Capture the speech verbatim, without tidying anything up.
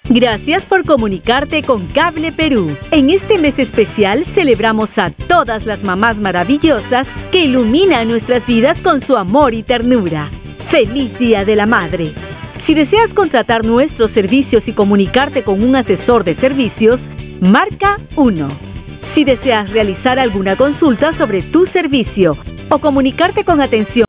Gracias por comunicarte con Cable Perú. En este mes especial celebramos a todas las mamás maravillosas que iluminan nuestras vidas con su amor y ternura. ¡Feliz Día de la Madre! Si deseas contratar nuestros servicios y comunicarte con un asesor de servicios, marca uno. Si deseas realizar alguna consulta sobre tu servicio o comunicarte con atención